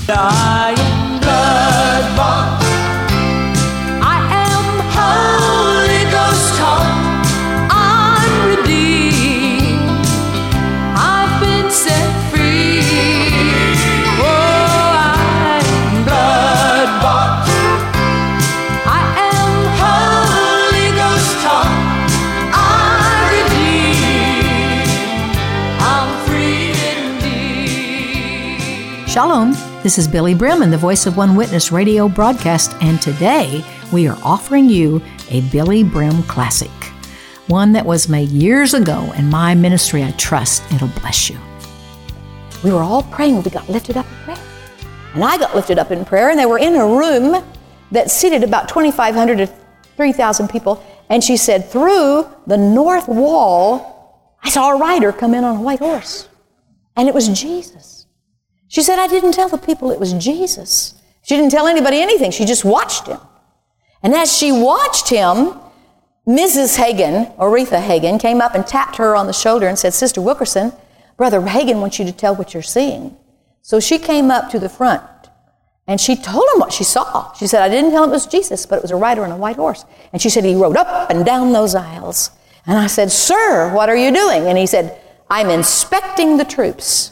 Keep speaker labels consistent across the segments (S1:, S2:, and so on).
S1: I am blood-bought. I am Holy Ghost taught. I'm redeemed. I've been set free. Oh, I am blood-bought. I am Holy Ghost taught. I'm redeemed. I'm free indeed.
S2: Shalom. This is Billy Brim and the Voice of One Witness radio broadcast, and today we are offering you a Billy Brim classic, one that was made years ago in my ministry. I trust it'll bless you. We were all praying. We got lifted up in prayer. And I got lifted up in prayer, and they were in a room that seated about 2,500 to 3,000 people, and she said, through the north wall, I saw a rider come in on a white horse, and it was Jesus. She said, I didn't tell the people it was Jesus. She didn't tell anybody anything. She just watched him. And as she watched him, Mrs. Hagan, Aretha Hagan, came up and tapped her on the shoulder and said, Sister Wilkerson, Brother Hagan wants you to tell what you're seeing. So she came up to the front and she told him what she saw. She said, I didn't tell him it was Jesus, but it was a rider on a white horse. And she said, he rode up and down those aisles. And I said, Sir, what are you doing? And he said, I'm inspecting the troops.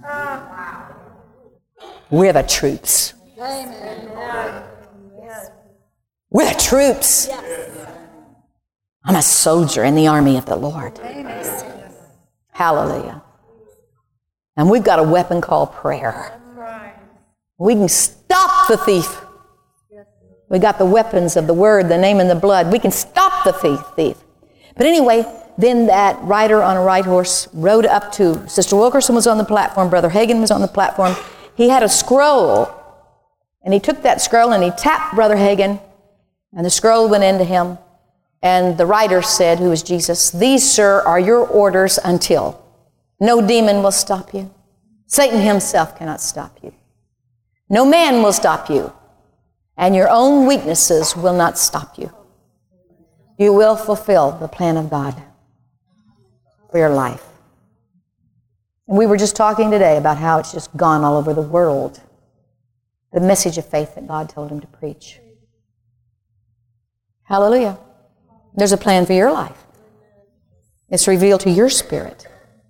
S2: We're the troops. Amen. We're the troops. Yes. I'm a soldier in the army of the Lord. Amen. Hallelujah. And we've got a weapon called prayer. We can stop the thief. We got the weapons of the word, the name, and the blood. We can stop the thief. But anyway, then that rider on a white horse rode up to, Sister Wilkerson was on the platform, Brother Hagan was on the platform. He had a scroll, and he took that scroll and he tapped Brother Hagan, and the scroll went into him. And the writer said, who is Jesus, these, sir, are your orders until. No demon will stop you. Satan himself cannot stop you. No man will stop you. And your own weaknesses will not stop you. You will fulfill the plan of God for your life. And we were just talking today about how it's just gone all over the world. The message of faith that God told him to preach. Hallelujah. There's a plan for your life. It's revealed to your spirit.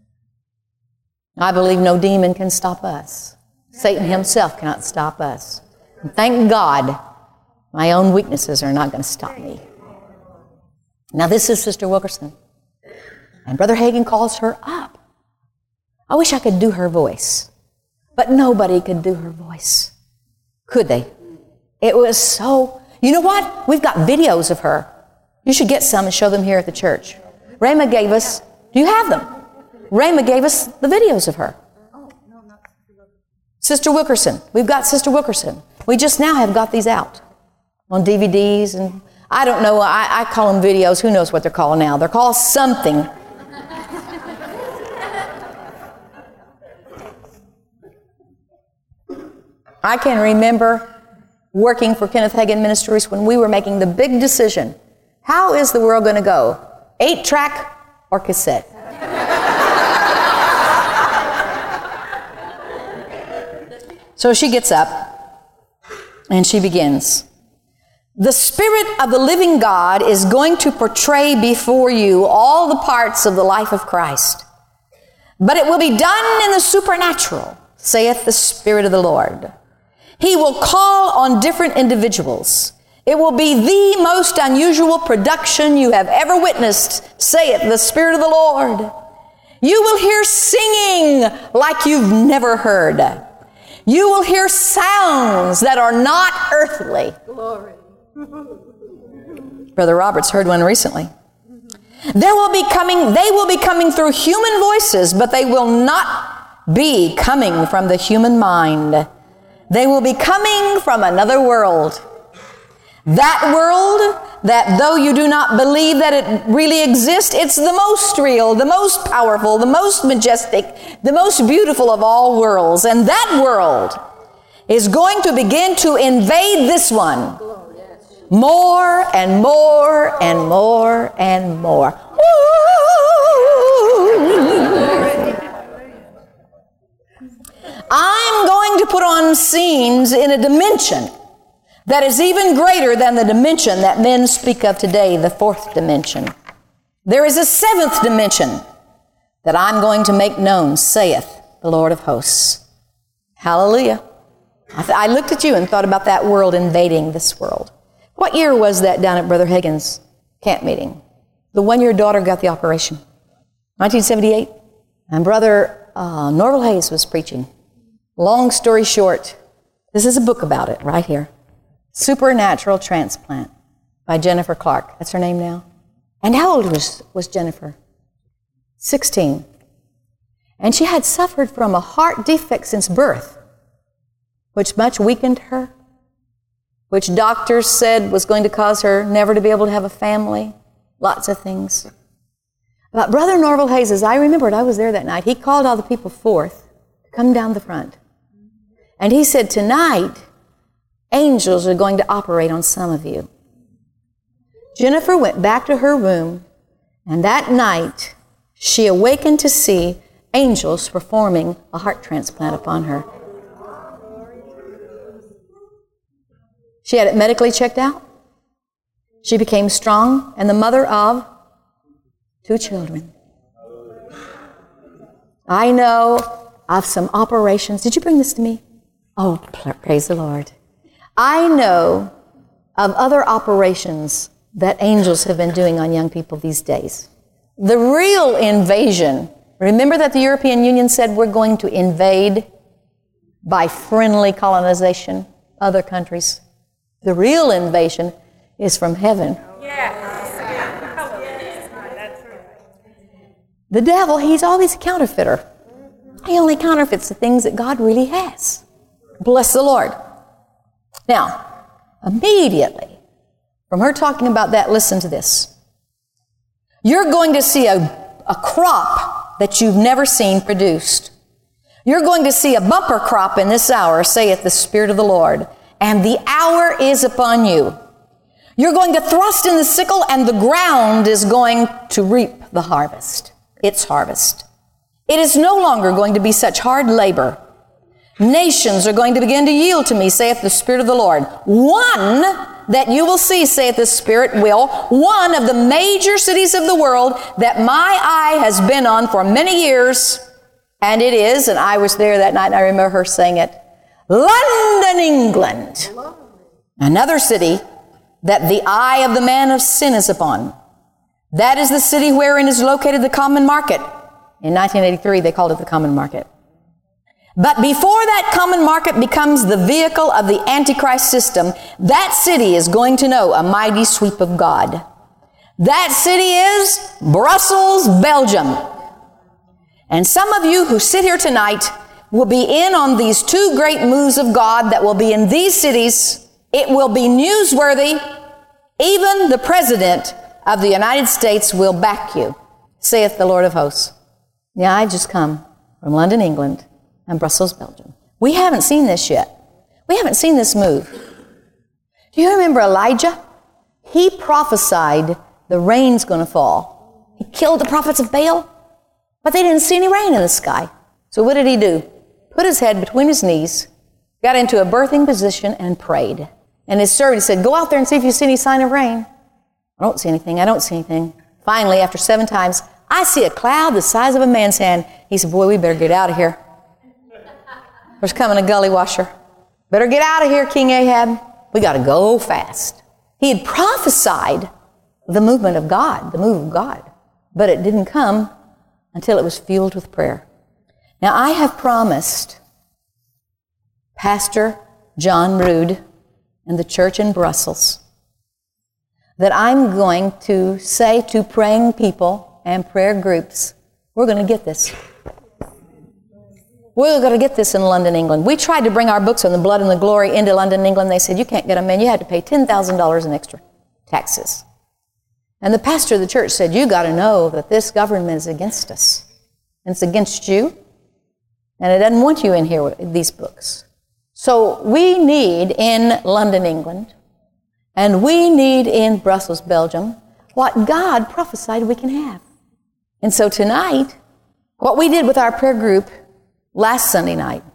S2: I believe no demon can stop us. Satan himself cannot stop us. And thank God, my own weaknesses are not going to stop me. Now this is Sister Wilkerson. And Brother Hagan calls her up. I wish I could do her voice, but nobody could do her voice. Could they? It was so... You know what? We've got videos of her. You should get some and show them here at the church. Rhema gave us... Do you have them? Rhema gave us the videos of her. Sister Wilkerson. We've got Sister Wilkerson. We just now have got these out on DVDs, and I don't know. I call them videos. Who knows what they're called now? They're called something. I can remember working for Kenneth Hagin Ministries when we were making the big decision. How is the world going to go? 8-track or cassette? So she gets up and she begins. The Spirit of the living God is going to portray before you all the parts of the life of Christ. But it will be done in the supernatural, saith the Spirit of the Lord. He will call on different individuals. It will be the most unusual production you have ever witnessed, saith the Spirit of the Lord. You will hear singing like you've never heard. You will hear sounds that are not earthly. Glory. Brother Roberts heard one recently. They will be coming through human voices, but they will not be coming from the human mind. They will be coming from another world. That world that though you do not believe that it really exists, it's the most real, the most powerful, the most majestic, the most beautiful of all worlds. And that world is going to begin to invade this one. More and more and more and more. I'm going to put on scenes in a dimension that is even greater than the dimension that men speak of today, the fourth dimension. There is a seventh dimension that I'm going to make known, saith the Lord of hosts. Hallelujah. I looked at you and thought about that world invading this world. What year was that down at Brother Hagin's camp meeting? The one your daughter got the operation. 1978. And Brother Norval Hayes was preaching. Long story short, this is a book about it right here. Supernatural Transplant by Jennifer Clark. That's her name now. And how old was Jennifer? 16. And she had suffered from a heart defect since birth, which much weakened her, which doctors said was going to cause her never to be able to have a family, lots of things. But Brother Norval Hayes, as I remembered, I was there that night, he called all the people forth to come down the front. And he said, tonight, angels are going to operate on some of you. Jennifer went back to her room, and that night, she awakened to see angels performing a heart transplant upon her. She had it medically checked out. She became strong and the mother of 2 children. I know of some operations. Did you bring this to me? Oh, praise the Lord. I know of other operations that angels have been doing on young people these days. The real invasion, remember that the European Union said we're going to invade by friendly colonization other countries. The real invasion is from heaven. The devil, he's always a counterfeiter. He only counterfeits the things that God really has. Bless the Lord. Now, immediately, from her talking about that, listen to this. You're going to see a crop that you've never seen produced. You're going to see a bumper crop in this hour, saith the Spirit of the Lord, and the hour is upon you. You're going to thrust in the sickle, and the ground is going to reap the harvest. Its harvest. It is no longer going to be such hard labor. Nations are going to begin to yield to me, saith the Spirit of the Lord. One that you will see, saith the Spirit will, one of the major cities of the world that my eye has been on for many years, and it is, and I was there that night and I remember her saying it, London, England. Another city that the eye of the man of sin is upon. That is the city wherein is located the Common Market. In 1983, they called it the Common Market. But before that Common Market becomes the vehicle of the Antichrist system, that city is going to know a mighty sweep of God. That city is Brussels, Belgium. And some of you who sit here tonight will be in on these 2 great moves of God that will be in these cities. It will be newsworthy. Even the President of the United States will back you, saith the Lord of hosts. Yeah, I just come from London, England, and Brussels, Belgium. We haven't seen this yet. We haven't seen this move. Do you remember Elijah? He prophesied the rain's going to fall. He killed the prophets of Baal, but they didn't see any rain in the sky. So what did he do? Put his head between his knees, got into a birthing position, and prayed. And his servant said, go out there and see if you see any sign of rain. I don't see anything. I don't see anything. Finally, after 7 times, I see a cloud the size of a man's hand. He said, boy, we better get out of here. There's coming a gully washer. Better get out of here, King Ahab. We got to go fast. He had prophesied the movement of God, the move of God. But it didn't come until it was fueled with prayer. Now, I have promised Pastor John Rood and the church in Brussels that I'm going to say to praying people and prayer groups, we're going to get this. We're going to get this in London, England. We tried to bring our books on the blood and the glory into London, England. They said, you can't get them in. You had to pay $10,000 in extra taxes. And the pastor of the church said, you got to know that this government is against us. And it's against you. And it doesn't want you in here with these books. So we need in London, England, and we need in Brussels, Belgium, what God prophesied we can have. And so tonight, what we did with our prayer group last Sunday night,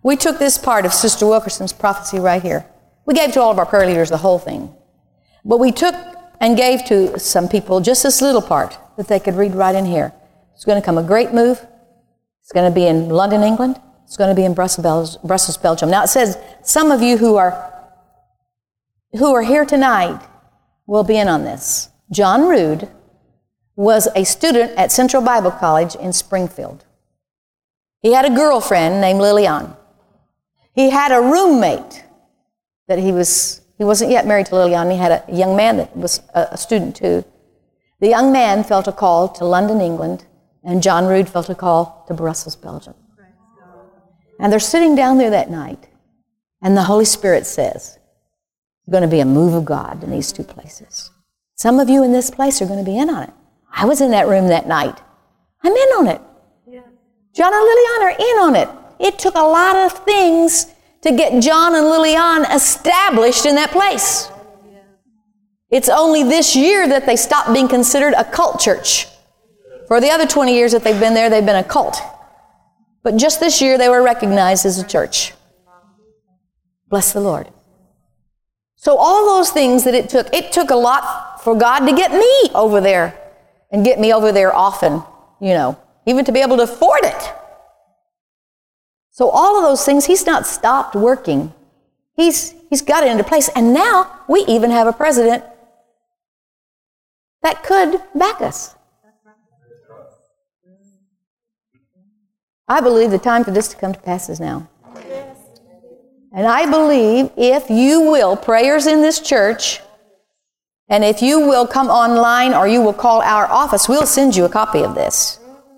S2: We took this part of Sister Wilkerson's prophecy right here. We gave to all of our prayer leaders the whole thing. But we took and gave to some people just this little part that they could read right in here. It's going to come a great move. It's going to be in London, England. It's going to be in Brussels, Belgium. Now it says some of you who are here tonight will be in on this. John Rood was a student at Central Bible College in Springfield. He had a girlfriend named Lillian. He had a roommate that he wasn't yet married to Lillian. He had a young man that was a student too. The young man felt a call to London, England, and John Rood felt a call to Brussels, Belgium. And they're sitting down there that night, and the Holy Spirit says, there's going to be a move of God in these two places. Some of you in this place are going to be in on it. I was in that room that night. I'm in on it. Yeah. John and Lillian are in on it. It took a lot of things to get John and Lillian established in that place. Yeah. It's only this year that they stopped being considered a cult church. For the other 20 years that they've been there, they've been a cult. But just this year, they were recognized as a church. Bless the Lord. So all those things that it took a lot for God to get me over there and get me over there often, even to be able to afford it. So all of those things, He's not stopped working. He's got it into place. And now we even have a president that could back us. I believe the time for this to come to pass is now. And I believe if you will, prayers in this church, and if you will come online or you will call our office, we'll send you a copy of this.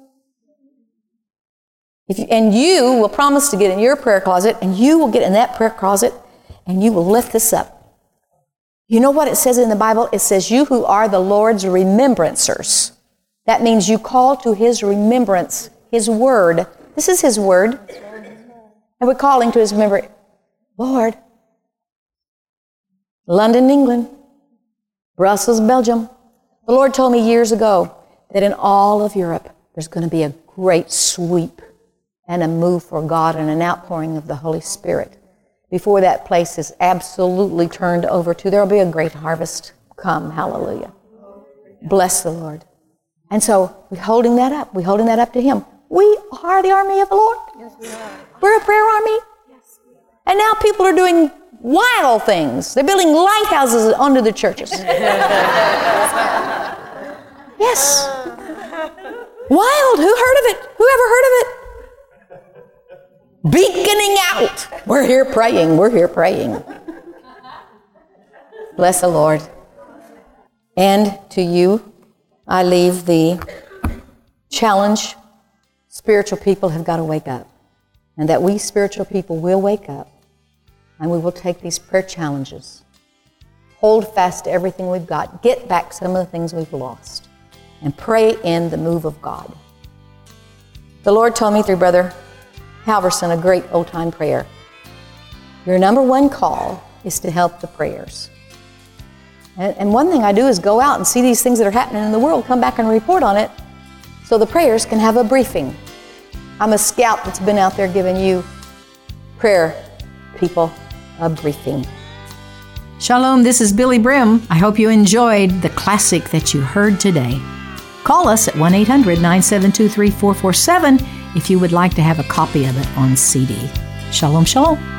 S2: And you will promise to get in your prayer closet, and you will get in that prayer closet, and you will lift this up. You know what it says in the Bible? It says, you who are the Lord's remembrancers. That means you call to His remembrance, His word. This is His word. And we're calling to His remembrance. Lord, London, England, Brussels, Belgium. The Lord told me years ago that in all of Europe, there's going to be a great sweep and a move for God and an outpouring of the Holy Spirit. Before that place is absolutely turned over to, there will be a great harvest come. Hallelujah. Bless the Lord. And so we're holding that up. We're holding that up to Him. We are the army of the Lord. Yes, we are. We're a prayer army. Yes. And now people are doing wild things. They're building lighthouses under the churches. Yes. Wild. Who heard of it? Who ever heard of it? Beaconing out. We're here praying. We're here praying. Bless the Lord. And to you, I leave the challenge. Spiritual people have got to wake up. And that we spiritual people will wake up. And we will take these prayer challenges. Hold fast to everything we've got. Get back some of the things we've lost. And pray in the move of God. The Lord told me through Brother Halverson a great old-time prayer. Your number one call is to help the prayers. And one thing I do is go out and see these things that are happening in the world, come back and report on it, so the prayers can have a briefing. I'm a scout that's been out there giving you prayer people a briefing.
S3: Shalom, this is Billy Brim. I hope you enjoyed the classic that you heard today. Call us at 1-800-972-3447 if you would like to have a copy of it on CD. Shalom, shalom.